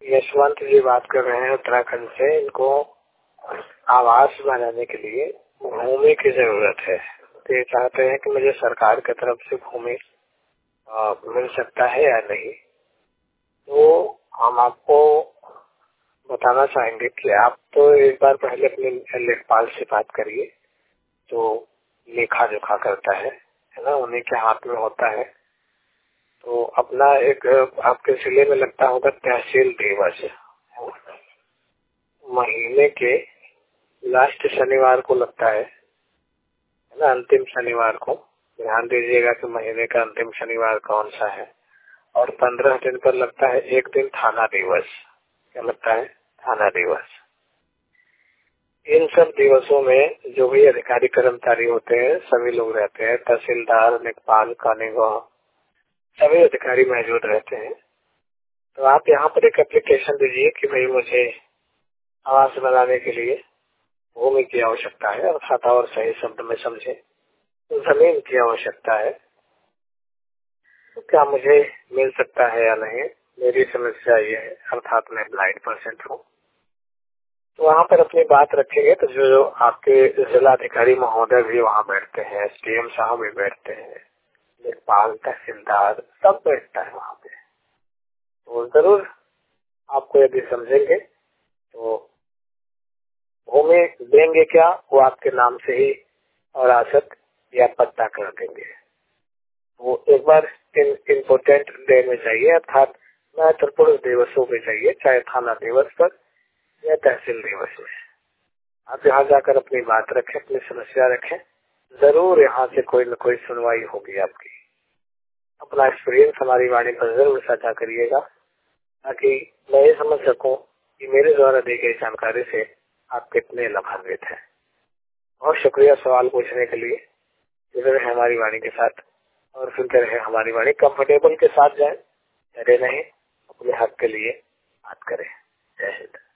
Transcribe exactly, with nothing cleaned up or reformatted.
यशवंत जी बात कर रहे हैं उत्तराखंड से। इनको आवास बनाने के लिए भूमि की जरूरत है। तो ये चाहते हैं कि मुझे सरकार की तरफ से भूमि मिल सकता है या नहीं। तो हम आपको बताना चाहेंगे कि आप तो एक बार पहले अपने लेखपाल से बात करिए, जो लेखा जोखा करता है है ना, उन्हीं के हाथ में होता है। तो अपना एक आपके जिले में लगता होगा तहसील दिवस, महीने के लास्ट शनिवार को लगता है है ना, अंतिम शनिवार को। ध्यान दीजिएगा कि महीने का अंतिम शनिवार कौन सा है। और पंद्रह दिन पर लगता है एक दिन थाना दिवस। क्या लगता है? थाना दिवस। इन सब दिवसों में जो भी अधिकारी कर्मचारी होते हैं सभी लोग रहते हैं, तहसीलदार, लेखपाल, कानूनगो, सभी अधिकारी मौजूद रहते हैं। तो आप यहाँ पर एक एप्लीकेशन दीजिए कि भाई मुझे आवास बनाने के लिए भूमि की आवश्यकता है, अर्थात और सही शब्द में समझे तो जमीन की आवश्यकता है। तो क्या मुझे मिल सकता है या नहीं, मेरी समस्या ये है, अर्थात मैं ब्लाइंड पर्सन हूँ। तो वहाँ पर अपनी बात रखेंगे तो जो, जो आपके जिलाधिकारी महोदय भी वहाँ बैठते हैं, एसडीएम साहब भी बैठते हैं, लेखपाल, तहसीलदार, सब बैठता है वहाँ पे। तो जरूर आपको यदि समझेंगे तो भूमि देंगे क्या, वो आपके नाम से ही वरासत या पट्टा कर देंगे। वो एक बार इम्पोर्टेंट डे में चाहिए, अर्थात महत्वपूर्ण दिवसों में चाहिए, चाहे थाना दिवस पर या तहसील दिवस में। आप यहाँ जाकर अपनी बात रखें, अपनी समस्या रखें, जरूर यहाँ से कोई न कोई सुनवाई होगी आपकी। अपना एक्सपीरियंस हमारी वाणी पर जरूर साझा करिएगा, ताकि मैं ये समझ सकूं कि मेरे द्वारा दी गई जानकारी से आप कितने लाभान्वित हैं। बहुत शुक्रिया सवाल पूछने के लिए। जुड़े रहे हमारी वाणी के साथ और सुनते रहे हमारी वाणी। कंफर्टेबल के साथ जाए, डरे नहीं, अपने हक के लिए बात करें। जय हिंद।